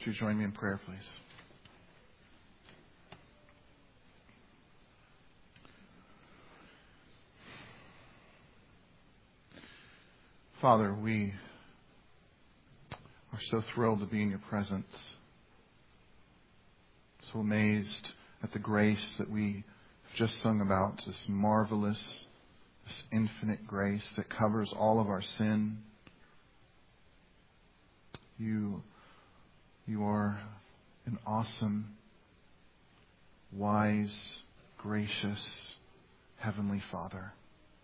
Would you join me in prayer, please? Father, we are so thrilled to be in your presence. So amazed at the grace that we have just sung about, this marvelous, this infinite grace that covers all of our sin. You are an awesome, wise, gracious, heavenly Father.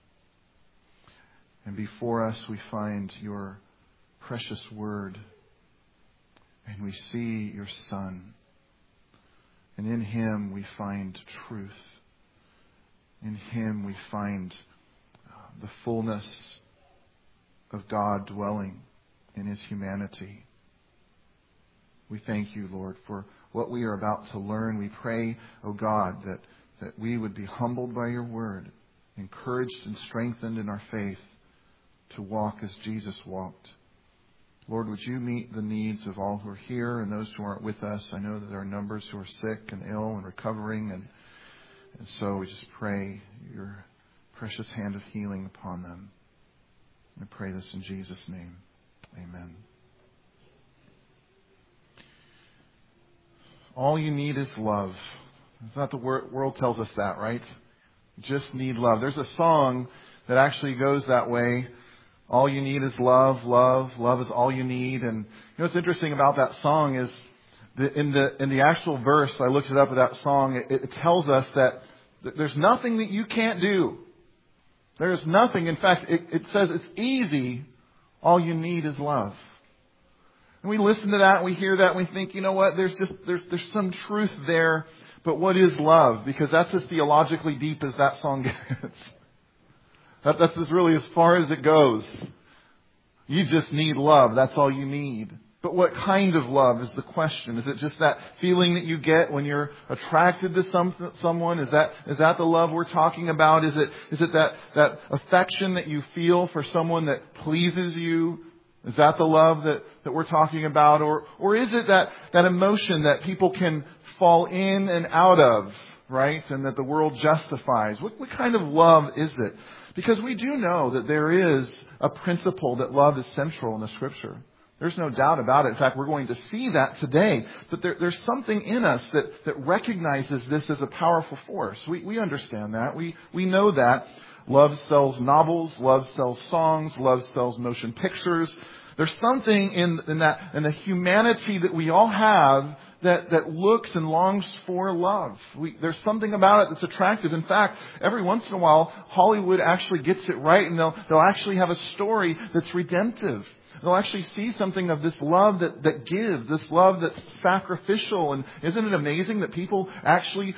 And before us we find your precious word, and we see your Son. And in him we find truth. In him we find the fullness of God dwelling in his humanity. We thank you, Lord, for what we are about to learn. We pray, O God, that we would be humbled by your word, encouraged and strengthened in our faith to walk as Jesus walked. Lord, would you meet the needs of all who are here and those who aren't with us? I know that there are numbers who are sick and ill and recovering, and so we just pray your precious hand of healing upon them. I pray this in Jesus' name. Amen. All you need is love. It's not the world tells us that, right? You just need love. There's a song that actually goes that way. All you need is love, love, love is all you need. And what's interesting about that song is in the actual verse, I looked it up with that song, it tells us that there's nothing that you can't do. There's nothing. In fact, it says it's easy. All you need is love. And we listen to that and we hear that and we think, you know what, there's some truth there. But what is love? Because that's as theologically deep as that song gets. That's really as far as it goes. You just need love. That's all you need. But what kind of love is the question? Is it just that feeling that you get when you're attracted to someone? Is that the love we're talking about? Is it that affection that you feel for someone that pleases you? Is that the love that we're talking about? Or is it that emotion that people can fall in and out of, right? And that the world justifies? What kind of love is it? Because we do know that there is a principle that love is central in the Scripture. There's no doubt about it. In fact, we're going to see that today. But there's something in us that recognizes this as a powerful force. We understand that. We know that. Love sells novels. Love sells songs. Love sells motion pictures. There's something in the humanity that we all have that looks and longs for love. There's something about it that's attractive. In fact, every once in a while, Hollywood actually gets it right, and they'll actually have a story that's redemptive. They'll actually see something of this love that gives, this love that's sacrificial. And isn't it amazing that people actually,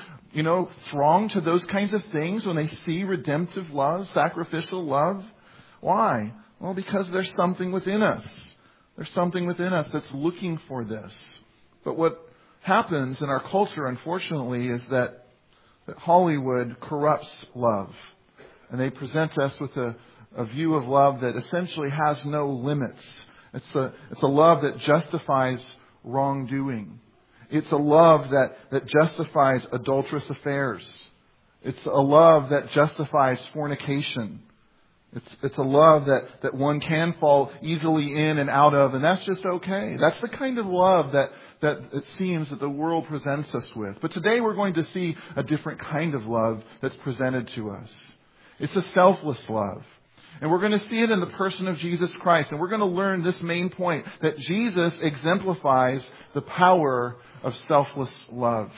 throng to those kinds of things when they see redemptive love, sacrificial love? Why? Well, because there's something within us. There's something within us that's looking for this. But what happens in our culture, unfortunately, is that Hollywood corrupts love. And they present us with a view of love that essentially has no limits. It's a love that justifies wrongdoing. It's a love that justifies adulterous affairs. It's a love that justifies fornication. It's a love that one can fall easily in and out of, and that's just okay. That's the kind of love that it seems that the world presents us with. But today we're going to see a different kind of love that's presented to us. It's a selfless love. And we're going to see it in the person of Jesus Christ. And we're going to learn this main point, that Jesus exemplifies the power of selfless love.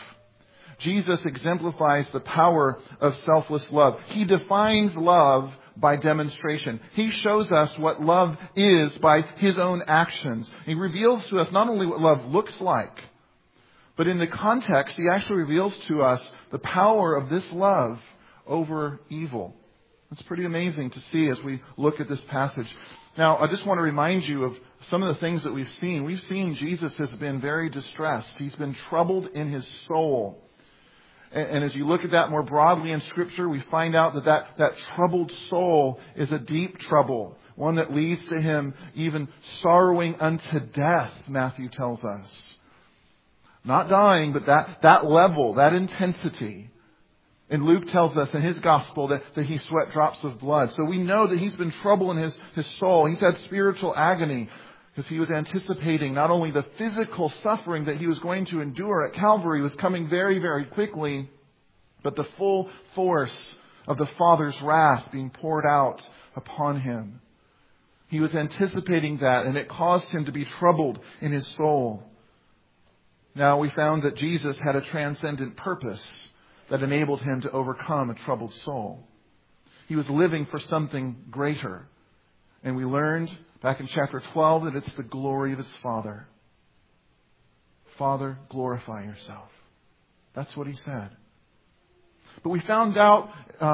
Jesus exemplifies the power of selfless love. He defines love by demonstration. He shows us what love is by his own actions. He reveals to us not only what love looks like, but in the context, he actually reveals to us the power of this love over evil. It's pretty amazing to see as we look at this passage. Now, I just want to remind you of some of the things that we've seen. We've seen Jesus has been very distressed. He's been troubled in his soul. And as you look at that more broadly in Scripture, we find out that troubled soul is a deep trouble, one that leads to him even sorrowing unto death, Matthew tells us. Not dying, but that level, that intensity. And Luke tells us in his gospel that he sweat drops of blood. So we know that he's been troubled in his soul. He's had spiritual agony because he was anticipating not only the physical suffering that he was going to endure at Calvary was coming very, very quickly, but the full force of the Father's wrath being poured out upon him. He was anticipating that, and it caused him to be troubled in his soul. Now we found that Jesus had a transcendent purpose that enabled him to overcome a troubled soul. He was living for something greater. And we learned back in chapter 12 that it's the glory of his Father. Father, glorify yourself. That's what he said. But we find out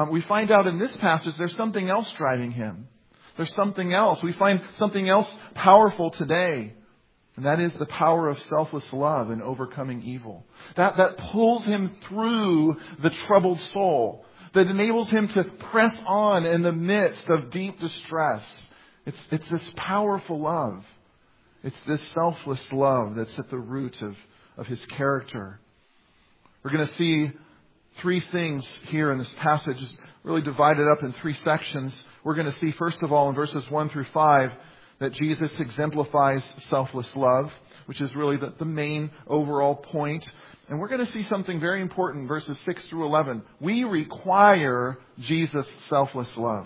in this passage there's something else driving him. There's something else. We find something else powerful today. And that is the power of selfless love in overcoming evil. That pulls him through the troubled soul. That enables him to press on in the midst of deep distress. It's this powerful love. It's this selfless love that's at the root of his character. We're going to see three things here in this passage. It's really divided up in three sections. We're going to see, first of all, in verses 1 through 5, that Jesus exemplifies selfless love, which is really the main overall point. And we're going to see something very important in verses 6 through 11. We require Jesus' selfless love.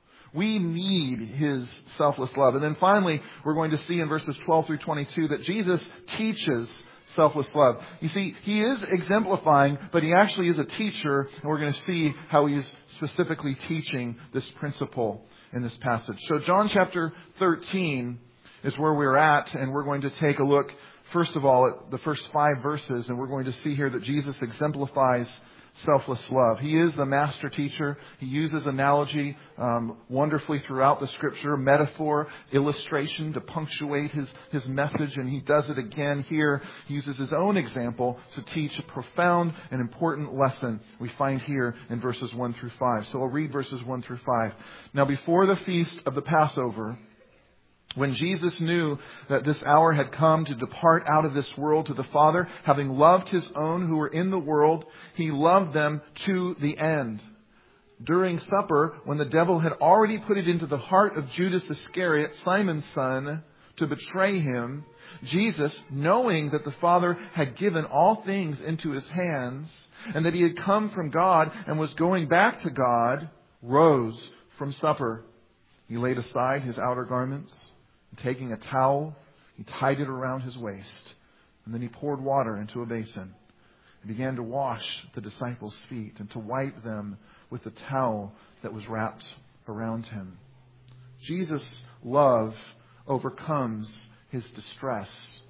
We need his selfless love. And then finally, we're going to see in verses 12 through 22 that Jesus teaches selfless love. You see, he is exemplifying, but he actually is a teacher, and we're going to see how he's specifically teaching this principle in this passage. So John chapter 13 is where we're at, and we're going to take a look, first of all, at the first 5 verses, and we're going to see here that Jesus exemplifies selfless love. He is the master teacher. He uses analogy wonderfully throughout the Scripture, metaphor, illustration to punctuate his message, and he does it again here. He uses his own example to teach a profound and important lesson we find here in verses 1 through 5. So I'll read verses 1 through 5. Now before the feast of the Passover, when Jesus knew that this hour had come to depart out of this world to the Father, having loved his own who were in the world, he loved them to the end. During supper, when the devil had already put it into the heart of Judas Iscariot, Simon's son, to betray him, Jesus, knowing that the Father had given all things into his hands, and that he had come from God and was going back to God, rose from supper. He laid aside his outer garments. Taking a towel, he tied it around his waist, and then he poured water into a basin and began to wash the disciples' feet and to wipe them with the towel that was wrapped around him. Jesus' love overcomes his distress.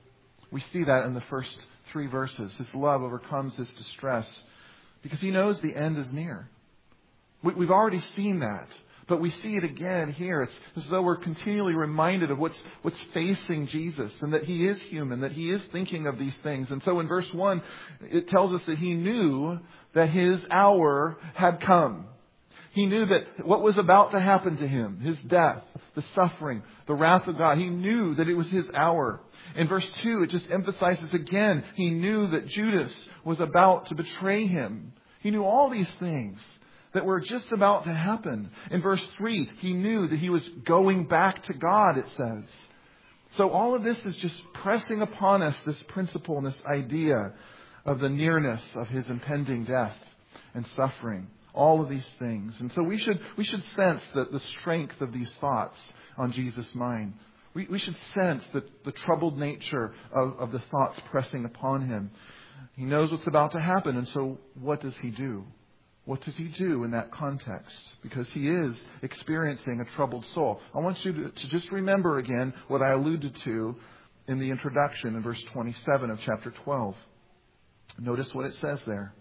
We see that in the first 3 verses. His love overcomes his distress because he knows the end is near. We've already seen that. But we see it again here. It's as though we're continually reminded of what's facing Jesus and that he is human, that he is thinking of these things. And so in verse 1, it tells us that he knew that his hour had come. He knew that what was about to happen to him, his death, the suffering, the wrath of God, he knew that it was his hour. In verse 2, it just emphasizes again, he knew that Judas was about to betray him. He knew all these things that were just about to happen. In verse 3, he knew that he was going back to God, it says. So all of this is just pressing upon us this principle and this idea of the nearness of his impending death and suffering. All of these things. And so we should sense the strength of these thoughts on Jesus' mind. We should sense the troubled nature of the thoughts pressing upon him. He knows what's about to happen, and so what does he do? What does he do in that context? Because he is experiencing a troubled soul. I want you to just remember again what I alluded to in the introduction in verse 27 of chapter 12. Notice what it says there.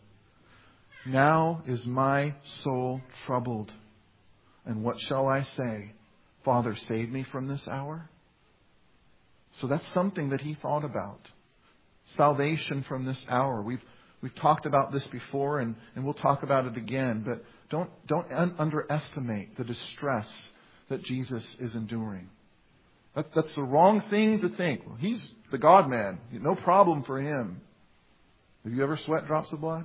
Now is my soul troubled. And what shall I say? Father, save me from this hour? So that's something that he thought about. Salvation from this hour. We've talked about this before, and we'll talk about it again. But don't underestimate the distress that Jesus is enduring. That's the wrong thing to think. Well, he's the God-man. No problem for him. Have you ever sweat drops of blood?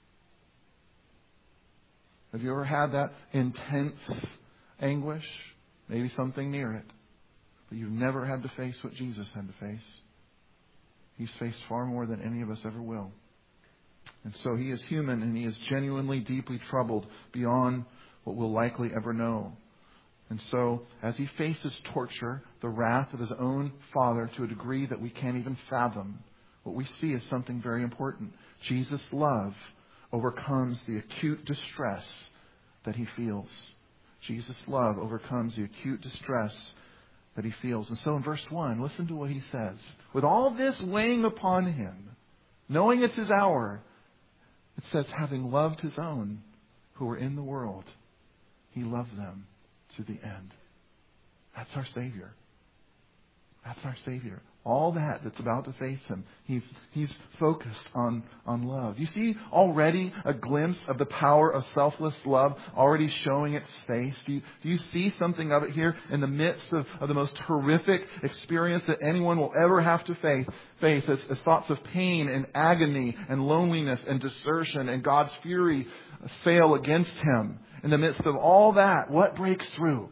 Have you ever had that intense anguish? Maybe something near it. But you've never had to face what Jesus had to face. He's faced far more than any of us ever will. And so He is human, and He is genuinely, deeply troubled beyond what we'll likely ever know. And so, as He faces torture, the wrath of His own Father to a degree that we can't even fathom, what we see is something very important. Jesus' love overcomes the acute distress that He feels. Jesus' love overcomes the acute distress that He feels. And so in verse 1, listen to what He says. With all this weighing upon Him, knowing it's His hour, it says, having loved His own who were in the world, He loved them to the end. That's our Savior. That's our Savior. All that's about to face Him, He's focused on love. You see already a glimpse of the power of selfless love already showing its face? Do you see something of it here in the midst of the most horrific experience that anyone will ever have to face as thoughts of pain and agony and loneliness and desertion and God's fury sail against Him? In the midst of all that, what breaks through?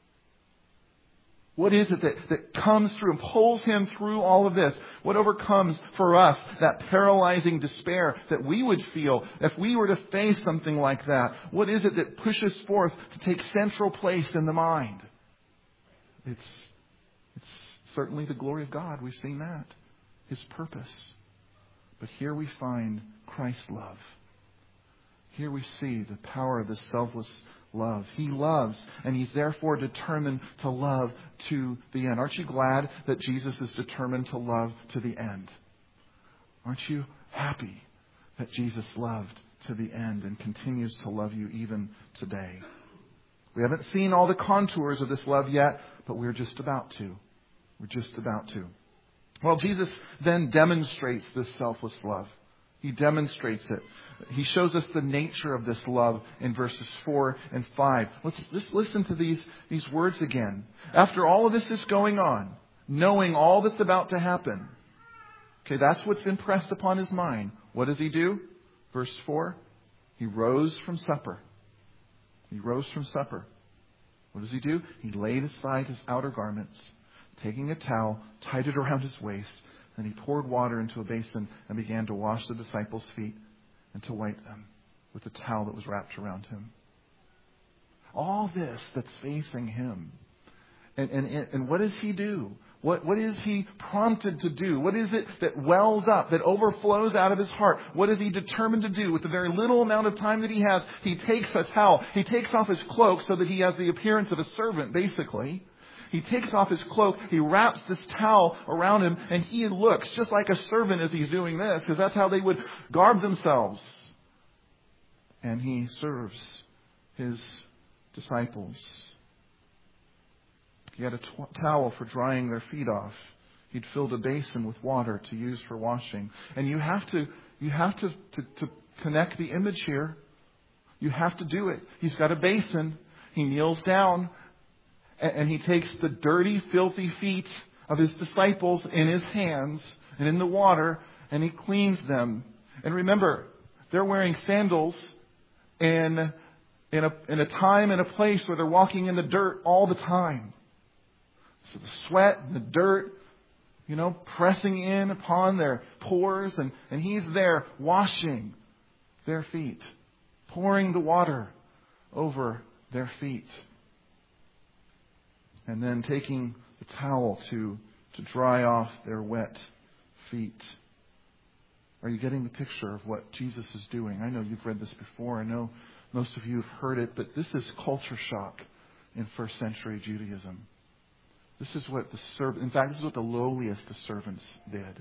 What is it that comes through and pulls Him through all of this? What overcomes for us that paralyzing despair that we would feel if we were to face something like that? What is it that pushes forth to take central place in the mind? It's certainly the glory of God. We've seen that. His purpose. But here we find Christ's love. Here we see the power of this selfless love. He loves, and He's therefore determined to love to the end. Aren't you glad that Jesus is determined to love to the end? Aren't you happy that Jesus loved to the end and continues to love you even today? We haven't seen all the contours of this love yet, but we're just about to. We're just about to. Well, Jesus then demonstrates this selfless love. He demonstrates it. He shows us the nature of this love in verses 4 and 5. Let's listen to these words again. After all of this is going on, knowing all that's about to happen. Okay, that's what's impressed upon His mind. What does He do? Verse 4, He rose from supper. He rose from supper. What does He do? He laid aside His outer garments, taking a towel, tied it around His waist. Then He poured water into a basin and began to wash the disciples' feet and to wipe them with the towel that was wrapped around Him. All this that's facing Him. And what does He do? What is He prompted to do? What is it that wells up, that overflows out of His heart? What is He determined to do with the very little amount of time that He has? He takes a towel. He takes off His cloak so that He has the appearance of a servant, basically. He takes off His cloak, He wraps this towel around Him, and He looks just like a servant as He's doing this, because that's how they would garb themselves. And He serves His disciples. He had a towel for drying their feet off. He'd filled a basin with water to use for washing. And you have to connect the image here. You have to do it. He's got a basin. He kneels down. And He takes the dirty, filthy feet of His disciples in His hands and in the water, and He cleans them. And remember, they're wearing sandals in a time and a place where they're walking in the dirt all the time. So the sweat and the dirt, pressing in upon their pores, and He's there washing their feet, pouring the water over their feet. And then taking the towel to dry off their wet feet. Are you getting the picture of what Jesus is doing? I know you've read this before. I know most of you have heard it, but this is culture shock in first century Judaism. This is what this is what the lowliest of servants did.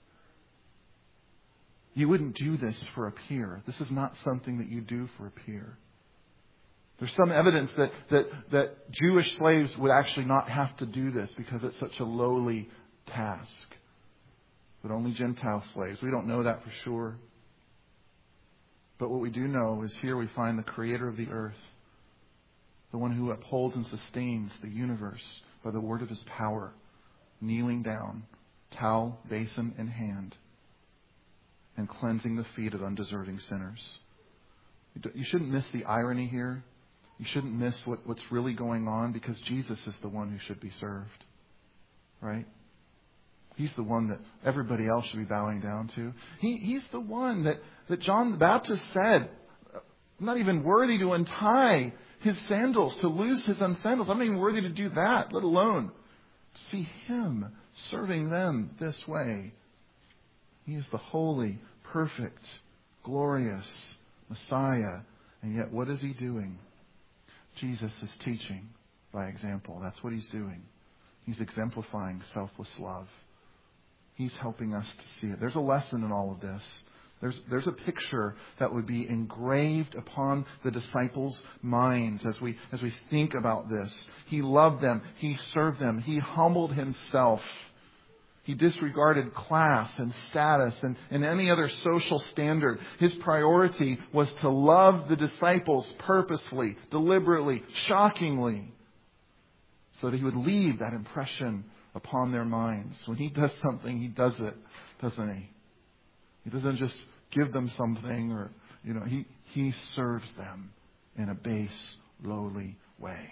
You wouldn't do this for a peer. This is not something that you do for a peer. There's some evidence that Jewish slaves would actually not have to do this because it's such a lowly task. But only Gentile slaves. We don't know that for sure. But what we do know is here we find the Creator of the earth, the one who upholds and sustains the universe by the word of His power, kneeling down, towel, basin in hand. and cleansing the feet of undeserving sinners. You shouldn't miss the irony here. You shouldn't miss what's really going on, because Jesus is the one who should be served. Right? He's the one that everybody else should be bowing down to. He's the one that John the Baptist said, I'm not even worthy to untie his sandals, to loose his unsandals. I'm not even worthy to do that, let alone see him serving them this way. He is the holy, perfect, glorious Messiah. And yet what is he doing? Jesus is teaching by example. That's what he's doing. He's exemplifying selfless love. He's helping us to see it. There's a lesson in all of this. There's a picture that would be engraved upon the disciples' minds as we think about this. He loved them. He served them. He humbled himself. He disregarded class and status and any other social standard. His priority was to love the disciples purposefully, deliberately, shockingly, so that he would leave that impression upon their minds. When he does something, he does it, doesn't he? He doesn't just give them something, or he serves them in a base, lowly way.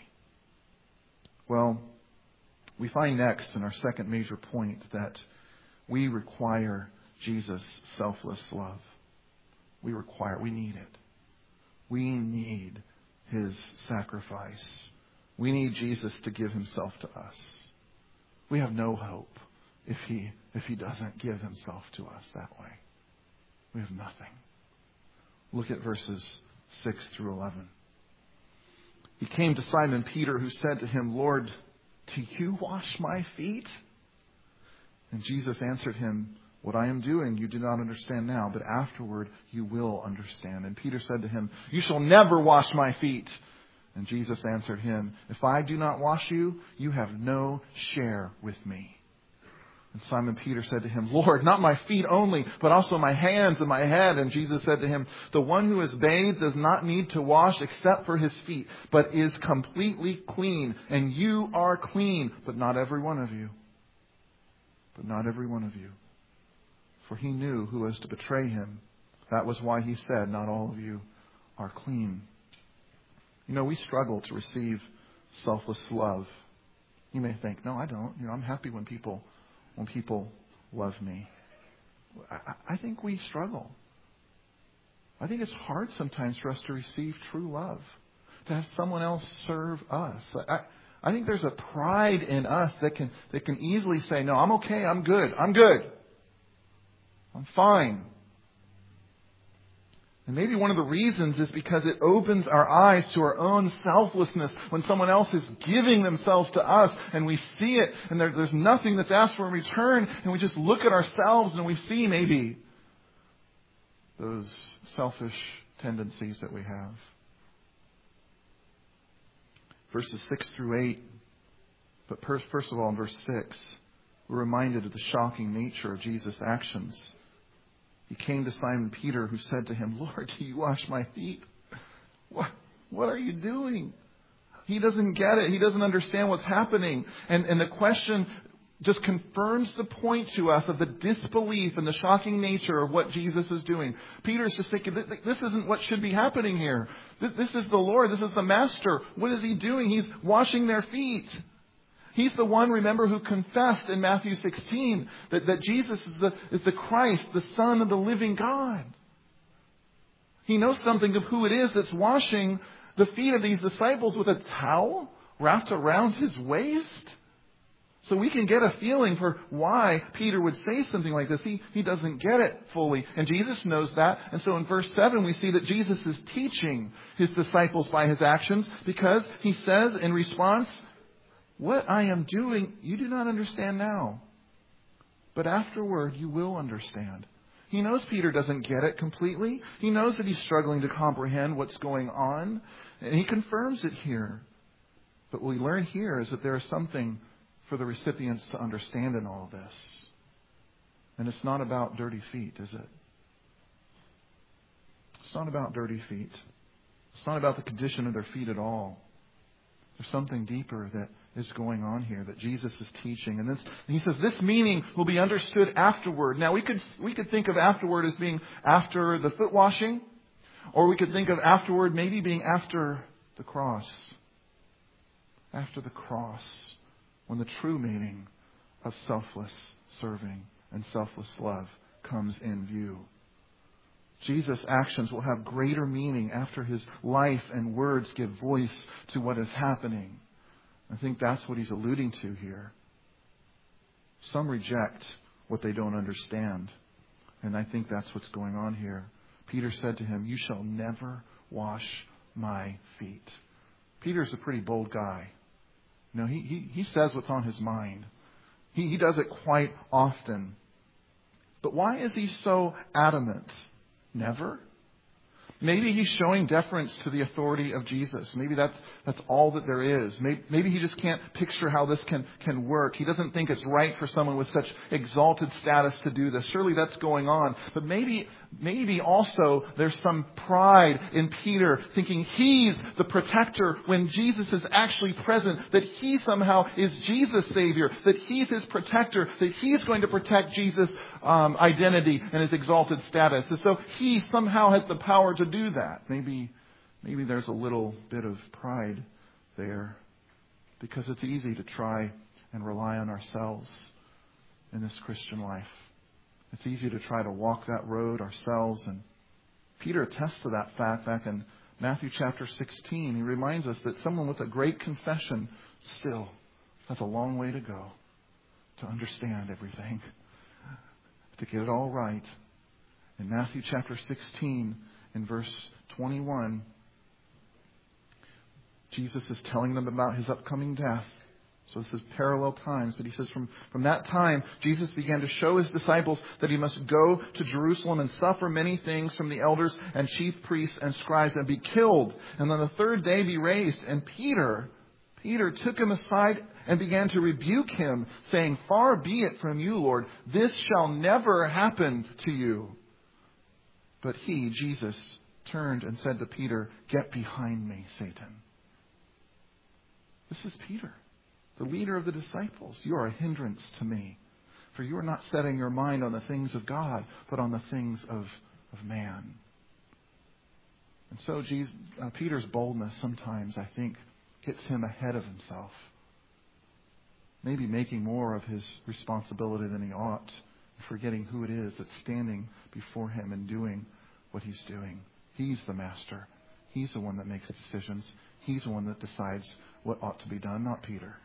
Well, we find next in our second major point that we require Jesus' selfless love. We need it. We need his sacrifice. We need Jesus to give himself to us. We have no hope if he doesn't give himself to us that way. We have nothing. Look at verses 6 through 11. He came to Simon Peter, who said to him, Lord, do you wash my feet? And Jesus answered him, what I am doing you do not understand now, but afterward you will understand. And Peter said to him, you shall never wash my feet. And Jesus answered him, if I do not wash you, you have no share with me. And Simon Peter said to him, Lord, not my feet only, but also my hands and my head. And Jesus said to him, the one who is bathed does not need to wash except for his feet, but is completely clean. And you are clean, but not every one of you. But not every one of you. For he knew who was to betray him. That was why he said, not all of you are clean. We struggle to receive selfless love. You may think, no, I don't. I'm happy when people love me. I think we struggle. I think it's hard sometimes for us to receive true love, to have someone else serve us. I think there's a pride in us that can easily say, no, I'm okay, I'm good, I'm fine. And maybe one of the reasons is because it opens our eyes to our own selflessness when someone else is giving themselves to us and we see it and there's nothing that's asked for in return, and we just look at ourselves and we see maybe those selfish tendencies that we have. Verses 6 through 8, but first of all in verse 6, we're reminded of the shocking nature of Jesus' actions. He came to Simon Peter, who said to him, Lord, do you wash my feet? What are you doing? He doesn't get it. He doesn't understand what's happening. And the question just confirms the point to us of the disbelief and the shocking nature of what Jesus is doing. Peter's just thinking, this isn't what should be happening here. This is the Lord. This is the Master. What is he doing? He's washing their feet. He's the one, remember, who confessed in Matthew 16 that Jesus is the Christ, the Son of the living God. He knows something of who it is that's washing the feet of these disciples with a towel wrapped around his waist. So we can get a feeling for why Peter would say something like this. He doesn't get it fully. And Jesus knows that. And so in verse 7, we see that Jesus is teaching his disciples by his actions, because he says in response, what I am doing, you do not understand now, but afterward you will understand. He knows Peter doesn't get it completely. He knows that he's struggling to comprehend what's going on, and he confirms it here. But what we learn here is that there is something for the recipients to understand in all this. And it's not about dirty feet, is it? It's not about dirty feet. It's not about the condition of their feet at all. There's something deeper that is going on here that Jesus is teaching. And he says this meaning will be understood afterward. Now we could think of afterward as being after the foot washing, or we could think of afterward maybe being after the cross. After the cross, when the true meaning of selfless serving and selfless love comes in view. Jesus' actions will have greater meaning after his life and words give voice to what is happening. I think that's what he's alluding to here. Some reject what they don't understand. And I think that's what's going on here. Peter said to him, "You shall never wash my feet." Peter's a pretty bold guy. You know, he says what's on his mind. He does it quite often. But why is he so adamant? Never? Maybe he's showing deference to the authority of Jesus. Maybe that's all that there is. Maybe he just can't picture how this can work. He doesn't think it's right for someone with such exalted status to do this. Surely that's going on. But maybe also there's some pride in Peter thinking he's the protector when Jesus is actually present, that he somehow is Jesus' Savior, that he's his protector, that he's going to protect Jesus' identity and his exalted status. And so he somehow has the power to do that. Maybe there's a little bit of pride there, because it's easy to try and rely on ourselves in this Christian life. It's easy to try to walk that road ourselves. And Peter attests to that fact back in Matthew chapter 16. He reminds us that someone with a great confession still has a long way to go to understand everything, to get it all right. In Matthew chapter 16, in verse 21, Jesus is telling them about his upcoming death. So this is parallel times. But he says from that time, Jesus began to show his disciples that he must go to Jerusalem and suffer many things from the elders and chief priests and scribes and be killed, and on the third day be raised. And Peter took him aside and began to rebuke him, saying, "Far be it from you, Lord, this shall never happen to you." But he, Jesus, turned and said to Peter, "Get behind me, Satan." This is Peter, the leader of the disciples. "You are a hindrance to me, for you are not setting your mind on the things of God, but on the things of man." And so Peter's boldness sometimes, I think, gets him ahead of himself. Maybe making more of his responsibility than he ought, forgetting who it is that's standing before him and doing what he's doing. He's the master. He's the one that makes the decisions. He's the one that decides what ought to be done, not Peter.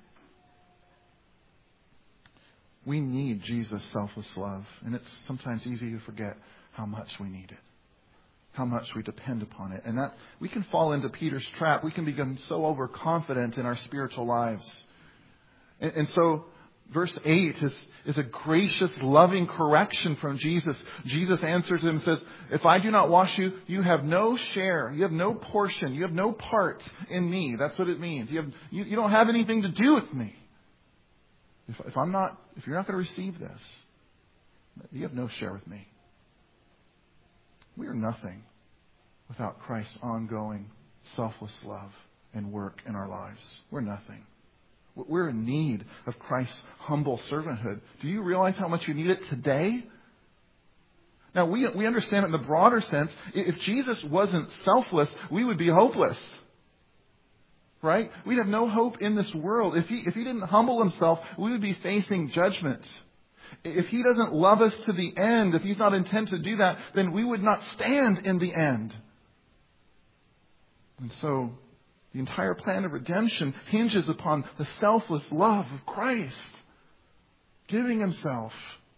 We need Jesus' selfless love. And it's sometimes easy to forget how much we need it, how much we depend upon it. And that we can fall into Peter's trap. We can become so overconfident in our spiritual lives. And so verse 8 is a gracious, loving correction from Jesus. Jesus answers him and says, "If I do not wash you, you have no share. You have no portion. You have no part in me." That's what it means. You don't have anything to do with me. If you're not going to receive this, you have no share with me. We are nothing without Christ's ongoing, selfless love and work in our lives. We're nothing. We're in need of Christ's humble servanthood. Do you realize how much you need it today? Now, we understand it in the broader sense. If Jesus wasn't selfless, we would be hopeless. Right? We'd have no hope in this world. If he didn't humble himself, we would be facing judgment. If he doesn't love us to the end, if he's not intent to do that, then we would not stand in the end. And so, the entire plan of redemption hinges upon the selfless love of Christ, giving himself.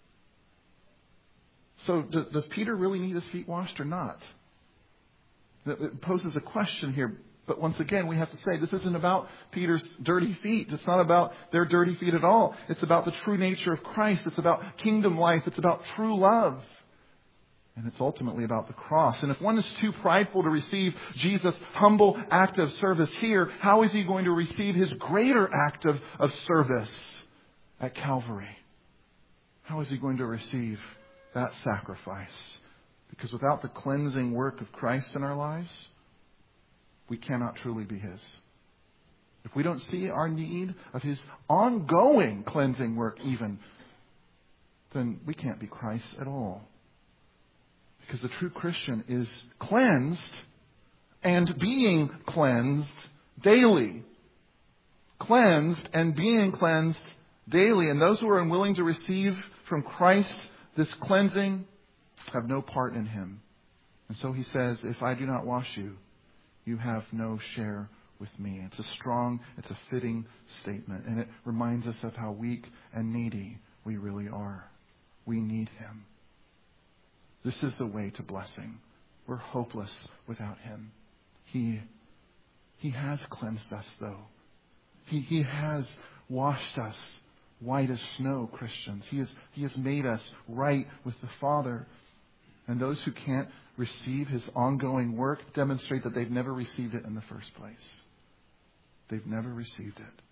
So does Peter really need his feet washed or not? It poses a question here. But once again, we have to say this isn't about Peter's dirty feet. It's not about their dirty feet at all. It's about the true nature of Christ. It's about kingdom life. It's about true love. And it's ultimately about the cross. And if one is too prideful to receive Jesus' humble act of service here, how is he going to receive his greater act of service at Calvary? How is he going to receive that sacrifice? Because without the cleansing work of Christ in our lives, we cannot truly be his. if we don't see our need of His ongoing cleansing work even, then we can't be Christ at all. Because the true Christian is cleansed and being cleansed daily. Cleansed and being cleansed daily. And those who are unwilling to receive from Christ this cleansing have no part in Him. And so He says, if I do not wash you, you have no share with me. It's a fitting statement. And it reminds us of how weak and needy we really are. We need Him. This is the way to blessing. We're hopeless without Him. He has cleansed us, though. He has washed us white as snow, Christians. He has made us right with the Father. And those who can't receive His ongoing work demonstrate that they've never received it in the first place. They've never received it.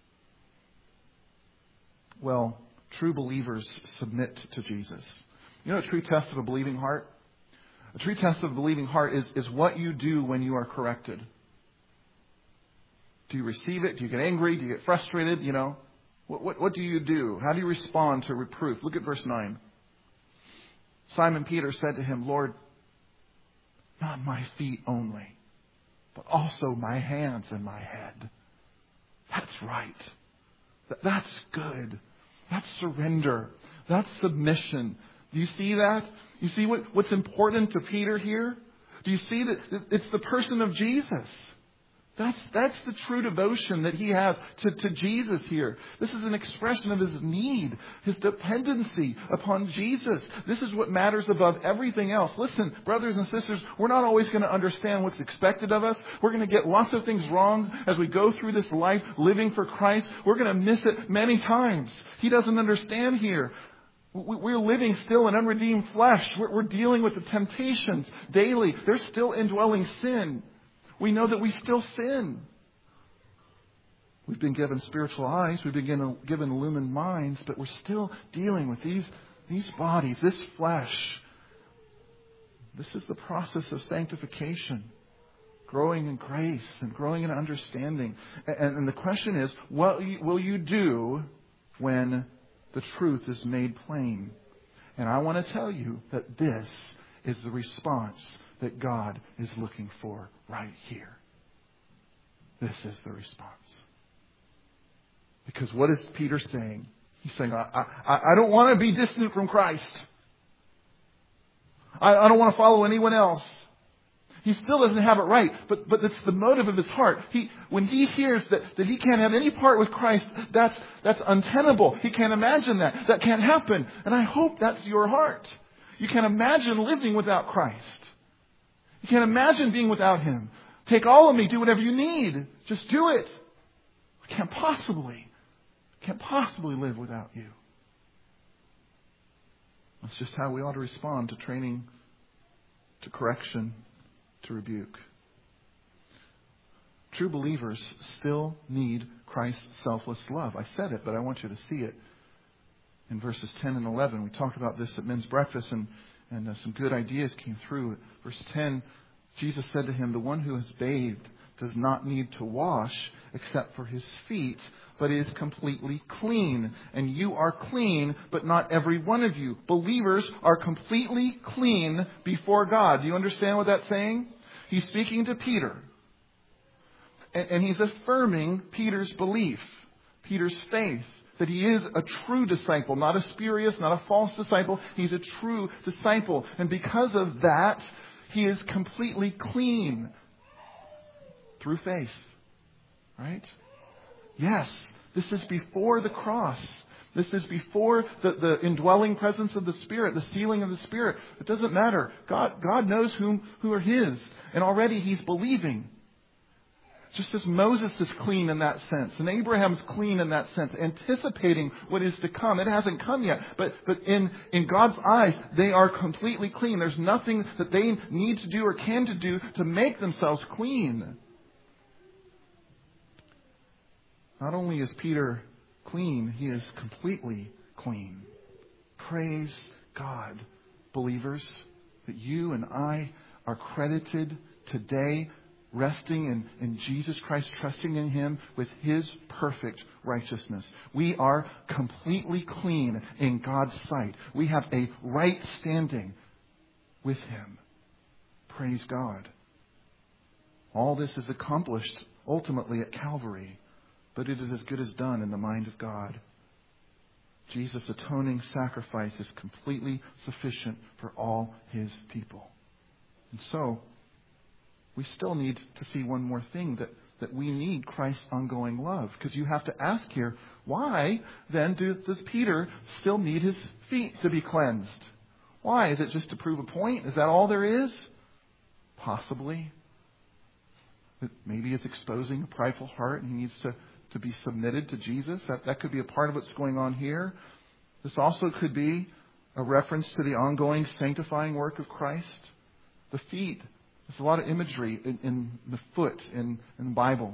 Well, true believers submit to Jesus. You know a true test of a believing heart? A true test of a believing heart is what you do when you are corrected. Do you receive it? Do you get angry? Do you get frustrated? You know, what do you do? How do you respond to reproof? Look at verse 9. Simon Peter said to Him, Lord, not my feet only, but also my hands and my head. That's right. That's good. That's surrender. That's submission. Do you see that? You see what's important to Peter here? Do you see that it's the person of Jesus? That's the true devotion that he has to Jesus here. This is an expression of his need, his dependency upon Jesus. This is what matters above everything else. Listen, brothers and sisters, we're not always going to understand what's expected of us. We're going to get lots of things wrong as we go through this life living for Christ. We're going to miss it many times. He doesn't understand here. We're living still in unredeemed flesh. We're dealing with the temptations daily. There's still indwelling sin. We know that we still sin. We've been given spiritual eyes. We've been given illumined minds. But we're still dealing with these bodies, this flesh. This is the process of sanctification. Growing in grace and growing in understanding. And the question is, what will you do when the truth is made plain? And I want to tell you that this is the response that God is looking for right here. This is the response. Because what is Peter saying? He's saying, I don't want to be distant from Christ. I don't want to follow anyone else. He still doesn't have it right, but it's the motive of his heart. When he hears that he can't have any part with Christ, that's untenable. He can't imagine that. That can't happen. And I hope that's your heart. You can't imagine living without Christ. You can't imagine being without Him. Take all of me. Do whatever you need. Just do it. I can't possibly live without you. That's just how we ought to respond to training, to correction, to rebuke. True believers still need Christ's selfless love. I said it, but I want you to see it. In verses 10 and 11, we talked about this at men's breakfast, and some good ideas came through. Verse 10, Jesus said to him, the one who has bathed does not need to wash except for his feet, but is completely clean. And you are clean, but not every one of you. Believers are completely clean before God. Do you understand what that's saying? He's speaking to Peter. And he's affirming Peter's belief, Peter's faith, that he is a true disciple, not a spurious, not a false disciple. He's a true disciple. And because of that, he is completely clean through faith. Right? Yes, this is before the cross. This is before the indwelling presence of the Spirit, the sealing of the Spirit. It doesn't matter. God knows who are His. And already He's believing. Just as Moses is clean in that sense, and Abraham's clean in that sense, anticipating what is to come. It hasn't come yet, but in God's eyes, they are completely clean. There's nothing that they need to do or can to do to make themselves clean. Not only is Peter clean, he is completely clean. Praise God, believers, that you and I are credited today resting in Jesus Christ, trusting in Him with His perfect righteousness. We are completely clean in God's sight. We have a right standing with Him. Praise God. All this is accomplished ultimately at Calvary, but it is as good as done in the mind of God. Jesus' atoning sacrifice is completely sufficient for all His people. And so, we still need to see one more thing, that we need Christ's ongoing love. Because you have to ask here, why then does Peter still need his feet to be cleansed? Why? Is it just to prove a point? Is that all there is? Possibly. Maybe it's exposing a prideful heart and he needs to be submitted to Jesus. That could be a part of what's going on here. This also could be a reference to the ongoing sanctifying work of Christ. The feet. There's a lot of imagery in the foot in the Bible.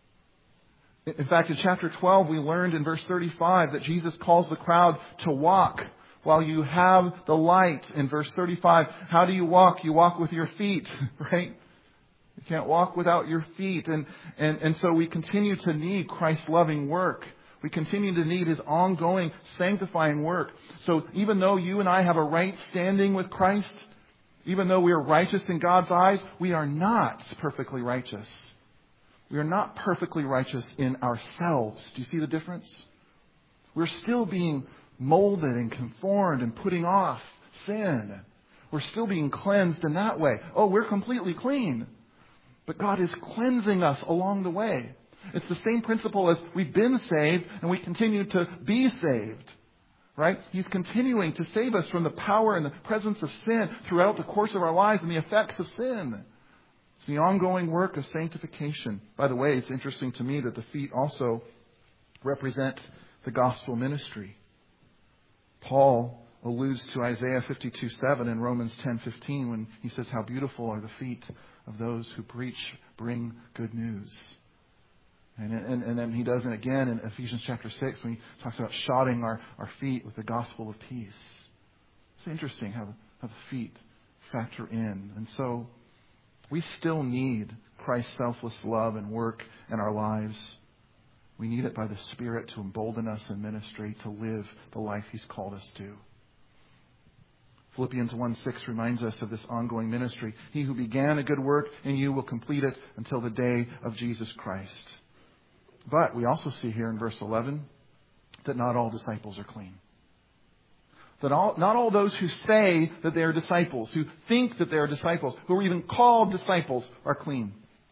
In fact, in chapter 12, we learned in verse 35 that Jesus calls the crowd to walk while you have the light. In verse 35, how do you walk? You walk with your feet, right? You can't walk without your feet. And so we continue to need Christ's loving work. We continue to need His ongoing sanctifying work. So even though you and I have a right standing with Christ, even though we are righteous in God's eyes, we are not perfectly righteous. We are not perfectly righteous in ourselves. Do you see the difference? We're still being molded and conformed and putting off sin. We're still being cleansed in that way. Oh, we're completely clean. But God is cleansing us along the way. It's the same principle as we've been saved and we continue to be saved. Right? He's continuing to save us from the power and the presence of sin throughout the course of our lives and the effects of sin. It's the ongoing work of sanctification. By the way, it's interesting to me that the feet also represent the gospel ministry. Paul alludes to Isaiah 52:7 in Romans 10:15 when he says, how beautiful are the feet of those who bring good news. And then he does it again in Ephesians chapter 6 when he talks about shodding our feet with the gospel of peace. It's interesting how the feet factor in. And so we still need Christ's selfless love and work in our lives. We need it by the Spirit to embolden us in ministry to live the life He's called us to. Philippians 1:6 reminds us of this ongoing ministry. He who began a good work in you will complete it until the day of Jesus Christ. But we also see here in verse 11 that not all disciples are clean. That not all those who say that they are disciples, who think that they are disciples, who are even called disciples, are clean.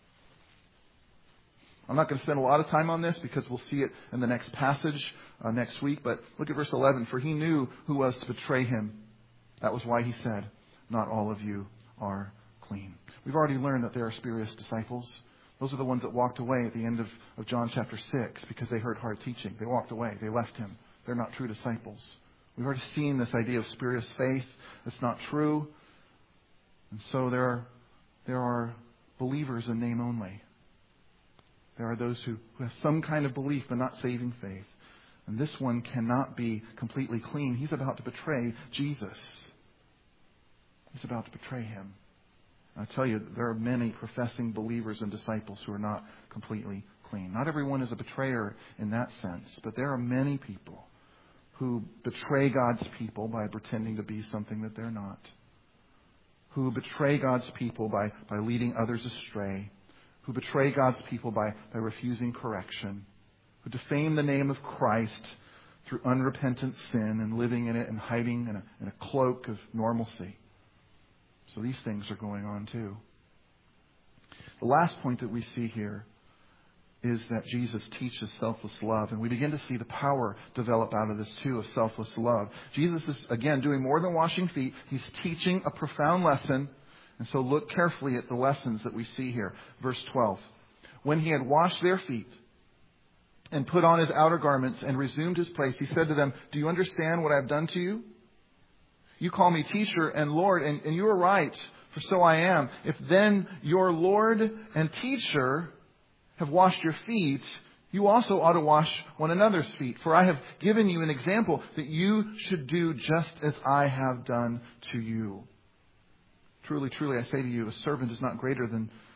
I'm not going to spend a lot of time on this because we'll see it in the next passage next week. But look at verse 11. For He knew who was to betray Him. That was why He said, not all of you are clean. We've already learned that there are spurious disciples. Those are the ones that walked away at the end of John chapter 6 because they heard hard teaching. They walked away. They left Him. They're not true disciples. We've already seen this idea of spurious faith. It's not true. And so there are believers in name only. There are those who have some kind of belief but not saving faith. And this one cannot be completely clean. He's about to betray Jesus. He's about to betray Him. I tell you, there are many professing believers and disciples who are not completely clean. Not everyone is a betrayer in that sense, but there are many people who betray God's people by pretending to be something that they're not. Who betray God's people by leading others astray. Who betray God's people by refusing correction. Who defame the name of Christ through unrepentant sin and living in it and hiding in a cloak of normalcy. So these things are going on too. The last point that we see here is that Jesus teaches selfless love. And we begin to see the power develop out of this too of selfless love. Jesus is, again, doing more than washing feet. He's teaching a profound lesson. And so look carefully at the lessons that we see here. Verse 12. When He had washed their feet and put on His outer garments and resumed His place, He said to them, do you understand what I have done to you? You call me teacher and Lord, and you are right, for so I am. If then your Lord and teacher have washed your feet, you also ought to wash one another's feet. For I have given you an example that you should do just as I have done to you. Truly, truly, I say to you, a servant is not greater than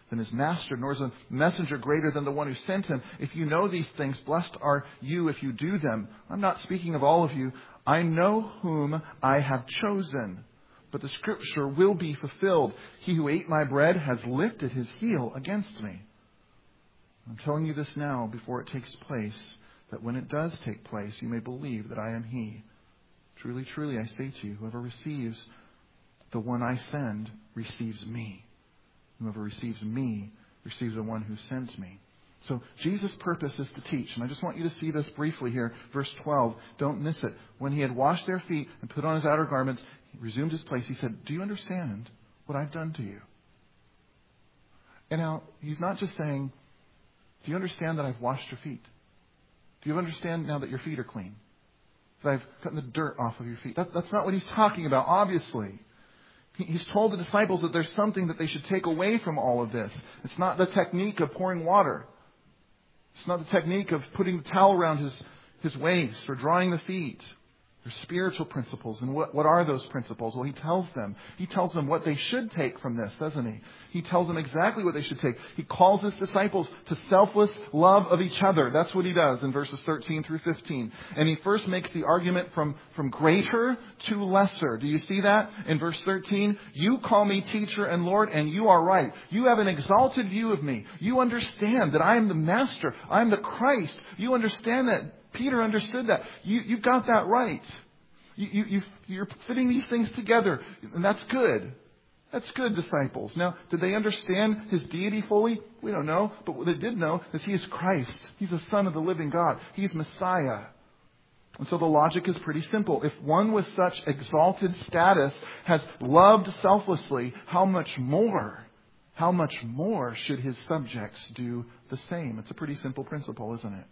than his master, nor is a messenger greater than the one who sent him. If you know these things, blessed are you if you do them. I'm not speaking of all of you. I know whom I have chosen. But the scripture will be fulfilled. He who ate my bread has lifted his heel against me. I'm telling you this now before it takes place, that when it does take place, you may believe that I am he. Truly, truly, I say to you, whoever receives the one I send receives me. Whoever receives me receives the one who sent me. So Jesus' purpose is to teach. And I just want you to see this briefly here. Verse 12. Don't miss it. When he had washed their feet and put on his outer garments, he resumed his place. He said, do you understand what I've done to you? And now, he's not just saying, do you understand that I've washed your feet? Do you understand now that your feet are clean? That I've gotten the dirt off of your feet? That's not what he's talking about, obviously. He's told the disciples that there's something that they should take away from all of this. It's not the technique of pouring water. It's not the technique of putting the towel around his waist or drying the feet. There's spiritual principles. And what are those principles? Well, he tells them. He tells them what they should take from this, doesn't he? He tells them exactly what they should take. He calls his disciples to selfless love of each other. That's what he does in verses 13 through 15. And he first makes the argument from greater to lesser. Do you see that? In verse 13, you call me teacher and Lord, and you are right. You have an exalted view of me. You understand that I am the master. I am the Christ. You understand that. Peter understood that. You got that right. You're fitting these things together. And that's good. That's good, disciples. Now, did they understand his deity fully? We don't know. But what they did know is he is Christ. He's the Son of the living God. He's Messiah. And so the logic is pretty simple. If one with such exalted status has loved selflessly, how much more should his subjects do the same? It's a pretty simple principle, isn't it?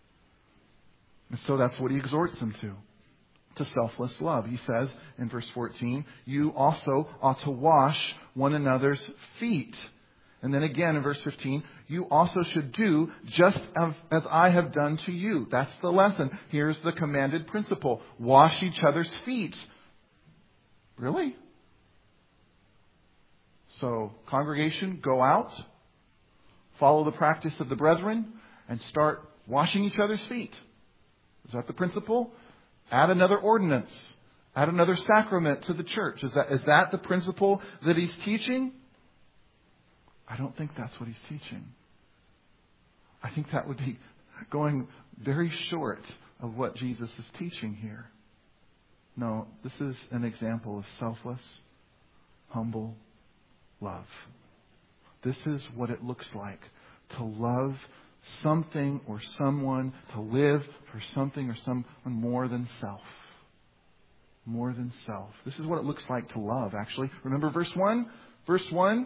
And so that's what he exhorts them to selfless love. He says in verse 14, you also ought to wash one another's feet. And then again in verse 15, you also should do just as I have done to you. That's the lesson. Here's the commanded principle. Wash each other's feet. Really? So, congregation, go out, follow the practice of the brethren, and start washing each other's feet. Is that the principle? Add another ordinance. Add another sacrament to the church. Is that the principle that he's teaching? I don't think that's what he's teaching. I think that would be going very short of what Jesus is teaching here. No, this is an example of selfless, humble love. This is what it looks like to love something or someone, to live for something or someone more than self. More than self. This is what it looks like to love, actually. Remember verse 1? Verse 1,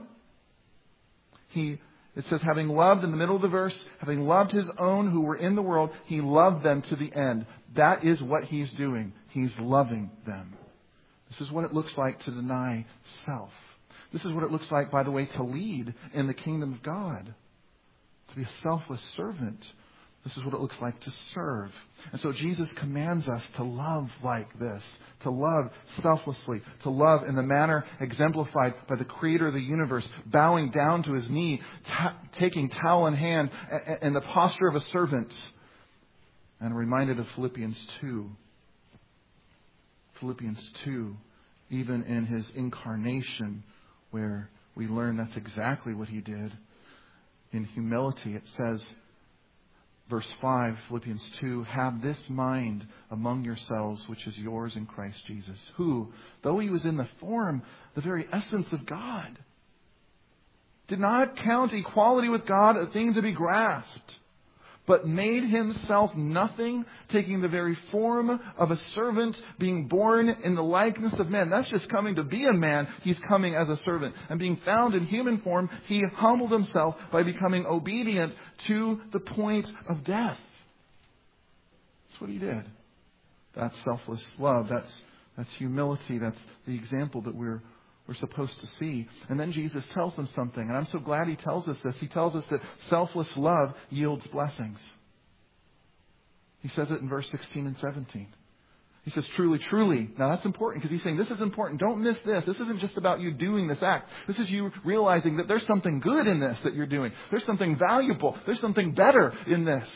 it says, having loved, in the middle of the verse, having loved his own who were in the world, he loved them to the end. That is what he's doing. He's loving them. This is what it looks like to deny self. This is what it looks like, by the way, to lead in the kingdom of God. To be a selfless servant. This is what it looks like to serve. And so Jesus commands us to love like this. To love selflessly. To love in the manner exemplified by the Creator of the universe. Bowing down to his knee. Taking towel in hand. In the posture of a servant. And I'm reminded of Philippians 2. Philippians 2. Even in his incarnation, where we learn that's exactly what he did. In humility, it says, verse 5, Philippians 2, have this mind among yourselves, which is yours in Christ Jesus, who, though he was in the form, the very essence of God, did not count equality with God a thing to be grasped, but made himself nothing, taking the very form of a servant, being born in the likeness of men. That's just coming to be a man. He's coming as a servant. And being found in human form, he humbled himself by becoming obedient to the point of death. That's what he did. That's selfless love. That's humility. That's the example that we're supposed to see. And then Jesus tells them something. And I'm so glad he tells us this. He tells us that selfless love yields blessings. He says it in verse 16 and 17. He says, truly, truly. Now that's important because he's saying this is important. Don't miss this. This isn't just about you doing this act. This is you realizing that there's something good in this that you're doing. There's something valuable. There's something better in this.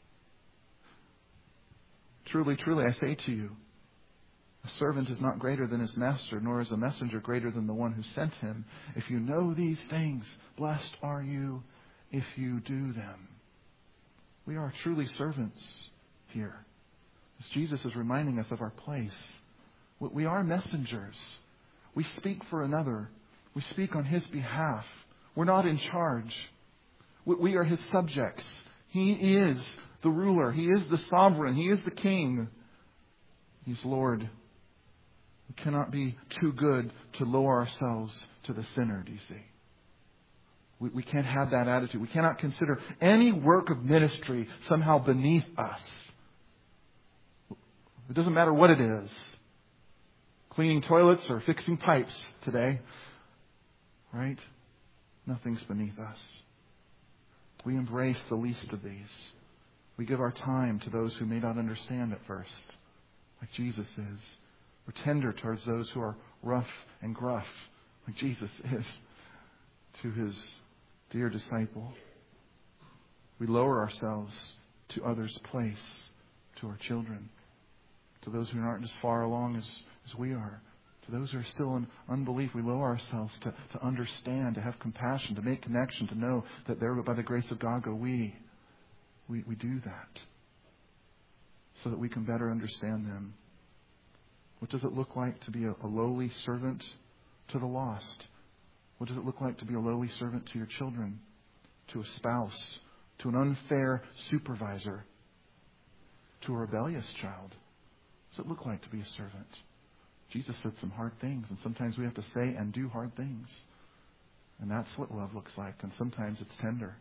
Truly, truly, I say to you, a servant is not greater than his master, nor is a messenger greater than the one who sent him. If you know these things, blessed are you if you do them. We are truly servants here. As Jesus is reminding us of our place. We are messengers. We speak for another. We speak on his behalf. We're not in charge. We are his subjects. He is the ruler. He is the sovereign. He is the king. He's Lord. We cannot be too good to lower ourselves to the sinner, do you see? We can't have that attitude. We cannot consider any work of ministry somehow beneath us. It doesn't matter what it is. Cleaning toilets or fixing pipes today. Right? Nothing's beneath us. We embrace the least of these. We give our time to those who may not understand at first, like Jesus is. We're tender towards those who are rough and gruff, like Jesus is to his dear disciple. We lower ourselves to others' place, to our children, to those who aren't as far along as we are. To those who are still in unbelief, we lower ourselves to understand, to have compassion, to make connection, to know that there, by the grace of God, we do that so that we can better understand them. What does it look like to be a lowly servant to the lost? What does it look like to be a lowly servant to your children, to a spouse, to an unfair supervisor, to a rebellious child? What does it look like to be a servant? Jesus said some hard things, and sometimes we have to say and do hard things. And that's what love looks like, and sometimes it's tender.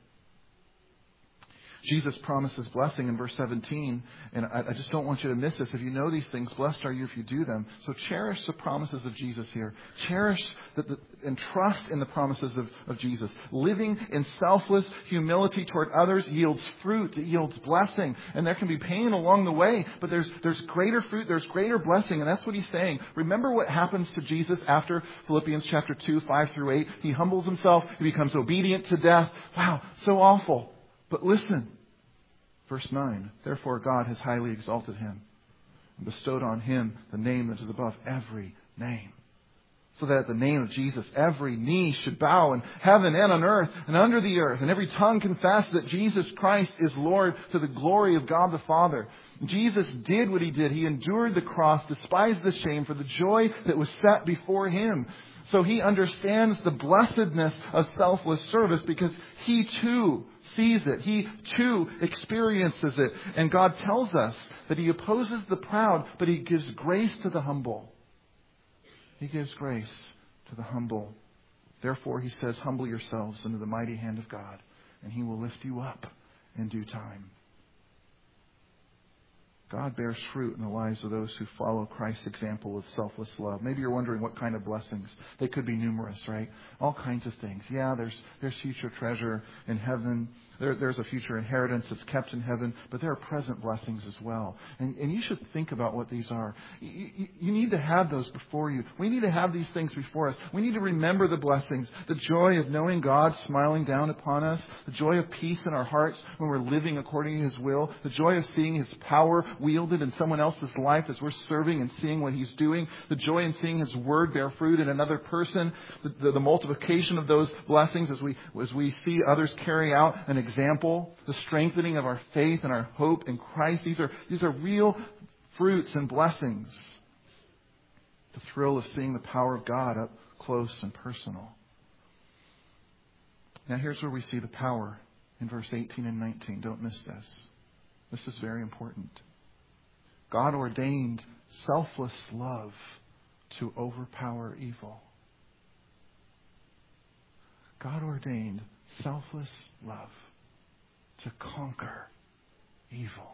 Jesus promises blessing in verse 17, and I just don't want you to miss this. If you know these things, blessed are you if you do them. So cherish the promises of Jesus here. Cherish and trust in the promises of Jesus. Living in selfless humility toward others yields fruit. It yields blessing. And there can be pain along the way, but there's greater fruit, there's greater blessing, and that's what he's saying. Remember what happens to Jesus after Philippians chapter 2, 5 through 8. He humbles himself. He becomes obedient to death. Wow, so awful. But listen, verse 9, therefore God has highly exalted him and bestowed on him the name that is above every name. So that at the name of Jesus, every knee should bow in heaven and on earth and under the earth, and every tongue confess that Jesus Christ is Lord to the glory of God the Father. Jesus did what he did. He endured the cross, despised the shame for the joy that was set before him. So he understands the blessedness of selfless service because he too sees it. He too experiences it. And God tells us that he opposes the proud, but he gives grace to the humble. He gives grace to the humble. Therefore, he says, humble yourselves under the mighty hand of God, and he will lift you up in due time. God bears fruit in the lives of those who follow Christ's example of selfless love. Maybe you're wondering what kind of blessings. They could be numerous, right? All kinds of things. Yeah, there's future treasure in heaven. There's a future inheritance that's kept in heaven, but there are present blessings as well. And you should think about what these are. You need to have those before you. We need to have these things before us. We need to remember the blessings, the joy of knowing God smiling down upon us, the joy of peace in our hearts when we're living according to his will, the joy of seeing his power wielded in someone else's life as we're serving and seeing what he's doing, the joy in seeing his word bear fruit in another person, the multiplication of those blessings as we see others carry out an example, the strengthening of our faith and our hope in Christ. These are real fruits and blessings. The thrill of seeing the power of God up close and personal. Now here's where we see the power in verse 18 and 19. Don't miss this. This is very important. God ordained selfless love to overpower evil. God ordained selfless love to conquer evil.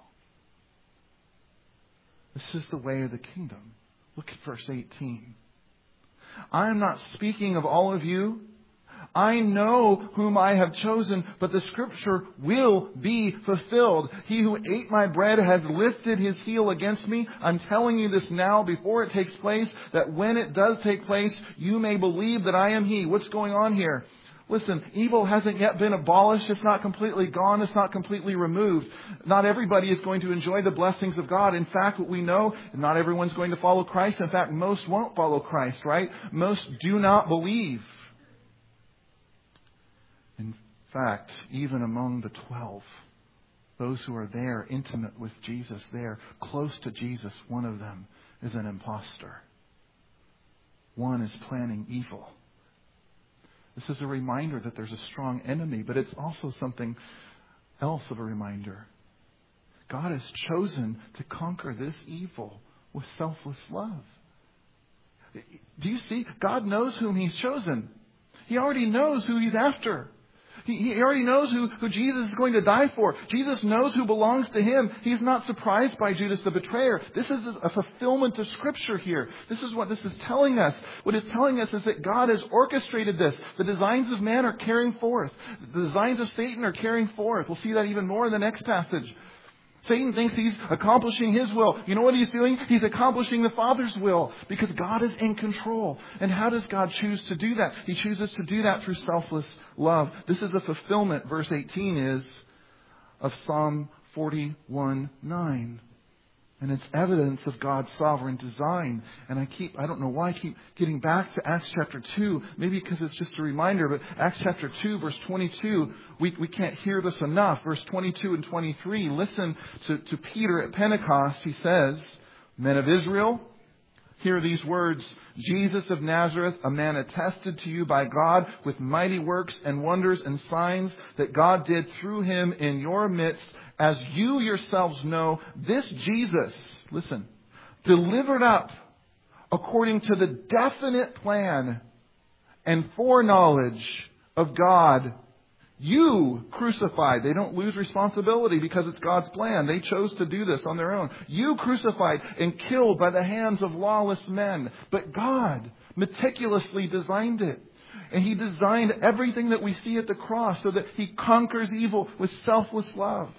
This is the way of the kingdom. Look at verse 18. I am not speaking of all of you. I know whom I have chosen, but the scripture will be fulfilled. He who ate my bread has lifted his heel against me. I'm telling you this now before it takes place, that when it does take place, you may believe that I am he. What's going on here? Listen, evil hasn't yet been abolished. It's not completely gone. It's not completely removed. Not everybody is going to enjoy the blessings of God. In fact, what we know, not everyone's going to follow Christ. In fact, most won't follow Christ, right? Most do not believe. In fact, even among the 12, those who are there, intimate with Jesus, there, close to Jesus, one of them is an imposter. One is planning evil. This is a reminder that there's a strong enemy, but it's also something else of a reminder. God has chosen to conquer this evil with selfless love. Do you see? God knows whom He's chosen. He already knows who He's after. He already knows who Jesus is going to die for. Jesus knows who belongs to Him. He's not surprised by Judas the betrayer. This is a fulfillment of Scripture here. This is what this is telling us. What it's telling us is that God has orchestrated this. The designs of man are carrying forth. The designs of Satan are carrying forth. We'll see that even more in the next passage. Satan thinks he's accomplishing his will. You know what he's doing? He's accomplishing the Father's will because God is in control. And how does God choose to do that? He chooses to do that through selfless love. This is a fulfillment, verse 18 is, of Psalm 41:9. And it's evidence of God's sovereign design. And I don't know why I keep getting back to Acts chapter 2. Maybe because it's just a reminder, but Acts chapter 2, verse 22, we can't hear this enough. Verse 22 and 23, listen to Peter at Pentecost. He says, "Men of Israel, hear these words. Jesus of Nazareth, a man attested to you by God with mighty works and wonders and signs that God did through him in your midst, as you yourselves know, this Jesus," listen, "delivered up according to the definite plan and foreknowledge of God, you crucified." They don't lose responsibility because it's God's plan. They chose to do this on their own. "You crucified and killed by the hands of lawless men." But God meticulously designed it. And He designed everything that we see at the cross so that He conquers evil with selfless love.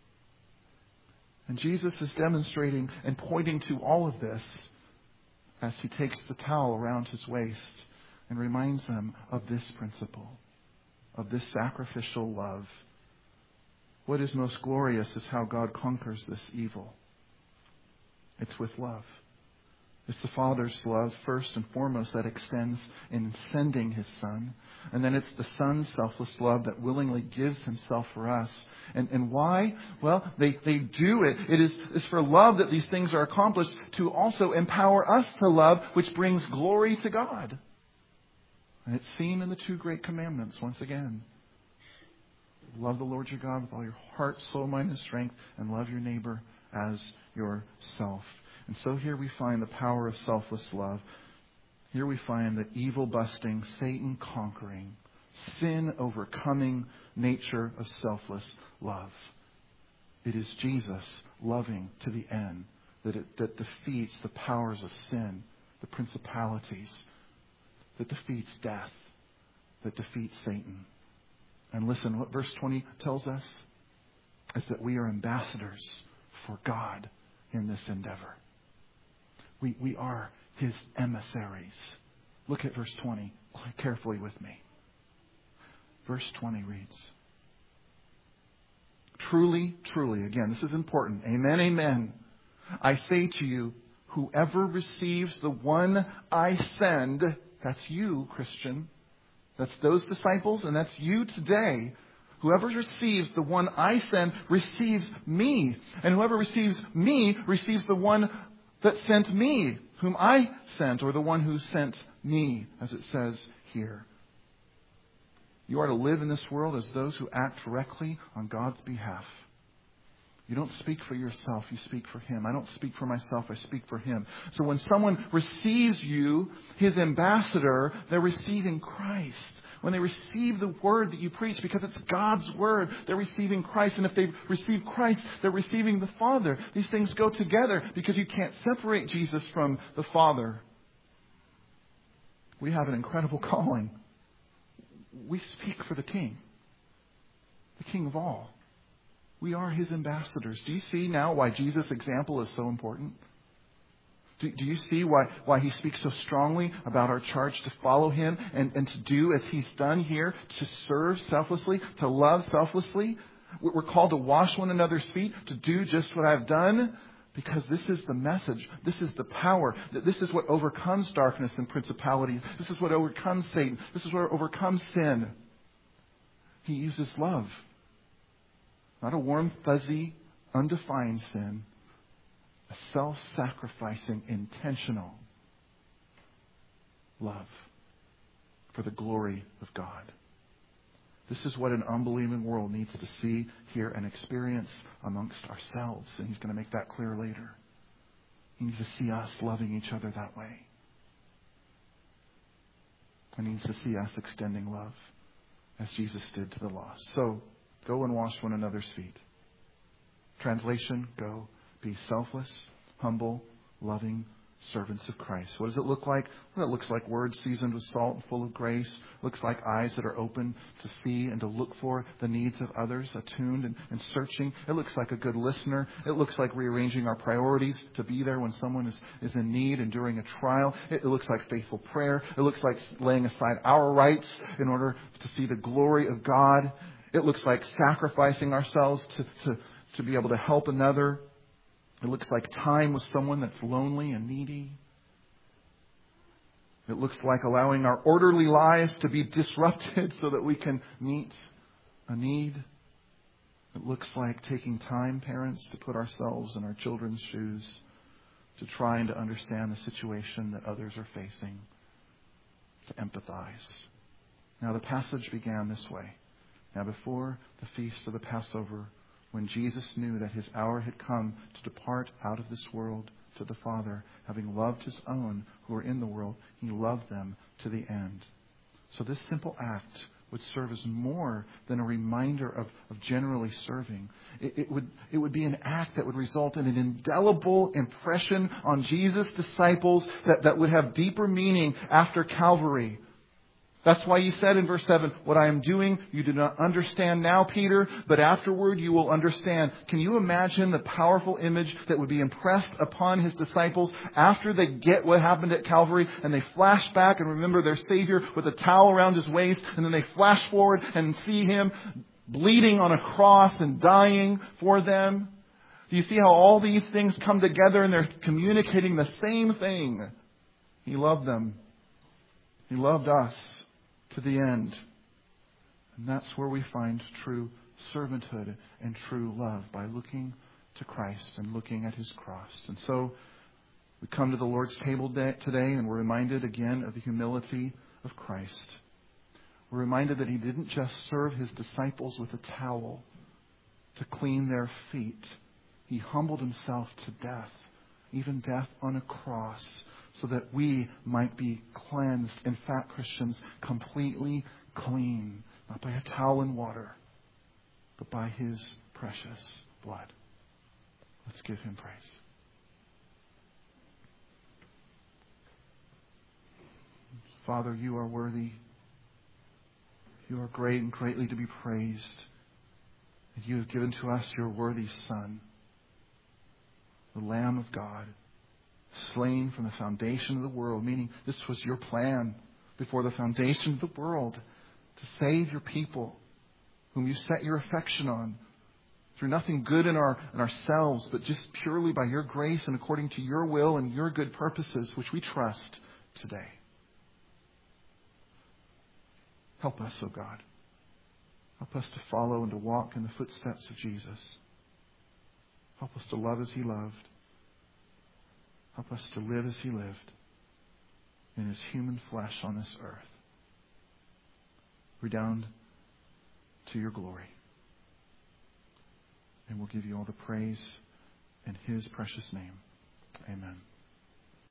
And Jesus is demonstrating and pointing to all of this as He takes the towel around His waist and reminds them of this principle, of this sacrificial love. What is most glorious is how God conquers this evil. It's with love. It's the Father's love, first and foremost, that extends in sending His Son. And then it's the Son's selfless love that willingly gives Himself for us. And why? Well, they do it. It's for love that these things are accomplished, to also empower us to love, which brings glory to God. And it's seen in the two great commandments once again. Love the Lord your God with all your heart, soul, mind, and strength, and love your neighbor as yourself. And so here we find the power of selfless love. Here we find the evil busting, Satan conquering, sin overcoming nature of selfless love. It is Jesus loving to the end that defeats the powers of sin, the principalities, that defeats death, that defeats Satan. And listen, what verse 20 tells us is that we are ambassadors for God in this endeavor. We are His emissaries. Look at verse 20 carefully with me. Verse 20 reads, "Truly, truly," again, this is important. Amen, amen. "I say to you, whoever receives the one I send," that's you, Christian. That's those disciples, and that's you today. "Whoever receives the one I send receives me. And whoever receives me receives the one that sent me, whom I sent," or the one who sent me, as it says here. You are to live in this world as those who act directly on God's behalf. You don't speak for yourself, you speak for Him. I don't speak for myself, I speak for Him. So when someone receives you, His ambassador, they're receiving Christ. When they receive the word that you preach, because it's God's word, they're receiving Christ. And if they receive Christ, they're receiving the Father. These things go together because you can't separate Jesus from the Father. We have an incredible calling. we speak for the King of all. We are His ambassadors. Do you see now why Jesus' example is so important? Do you see why He speaks so strongly about our charge to follow Him and to do as He's done here, to serve selflessly, to love selflessly? We're called to wash one another's feet, to do just what I've done, because this is the message. This is the power. This is what overcomes darkness and principalities. This is what overcomes Satan. This is what overcomes sin. He uses love. Not a warm, fuzzy, undefined sin. A self-sacrificing, intentional love for the glory of God. This is what an unbelieving world needs to see, hear, and experience amongst ourselves. And He's going to make that clear later. He needs to see us loving each other that way. He needs to see us extending love as Jesus did to the lost. So, go and wash one another's feet. Translation, go be selfless, humble, loving servants of Christ. What does it look like? Well, it looks like words seasoned with salt and full of grace. It looks like eyes that are open to see and to look for the needs of others, attuned and searching. It looks like a good listener. It looks like rearranging our priorities to be there when someone is in need and during a trial. It looks like faithful prayer. It looks like laying aside our rights in order to see the glory of God. It looks like sacrificing ourselves to be able to help another. It looks like time with someone that's lonely and needy. It looks like allowing our orderly lives to be disrupted so that we can meet a need. It looks like taking time, parents, to put ourselves in our children's shoes, to trying to understand the situation that others are facing, to empathize. Now, the passage began this way. Now, before the feast of the Passover, when Jesus knew that His hour had come to depart out of this world to the Father, having loved His own who were in the world, He loved them to the end. So this simple act would serve as more than a reminder of generally serving. It would be an act that would result in an indelible impression on Jesus' disciples that would have deeper meaning after Calvary. That's why He said in verse 7, what I am doing, you do not understand now, Peter, but afterward you will understand. Can you imagine the powerful image that would be impressed upon His disciples after they get what happened at Calvary and they flash back and remember their Savior with a towel around His waist, and then they flash forward and see Him bleeding on a cross and dying for them? Do you see how all these things come together and they're communicating the same thing? He loved them. He loved us to the end. And that's where we find true servanthood and true love, by looking to Christ and looking at His cross. And so we come to the Lord's table today and we're reminded again of the humility of Christ. We're reminded that He didn't just serve His disciples with a towel to clean their feet. He humbled Himself to death, even death on a cross, so that we might be cleansed. In fact, Christians, completely clean. Not by a towel and water, but by His precious blood. Let's give Him praise. Father, You are worthy. You are great and greatly to be praised. And You have given to us Your worthy Son, the Lamb of God, slain from the foundation of the world, meaning this was Your plan before the foundation of the world, to save Your people, whom You set Your affection on, through nothing good in ourselves, but just purely by Your grace and according to Your will and Your good purposes, which we trust today. Help us, O God. Help us to follow and to walk in the footsteps of Jesus. Help us to love as He loved. Help us to live as He lived in His human flesh on this earth. Redound to Your glory. And we'll give You all the praise in His precious name. Amen.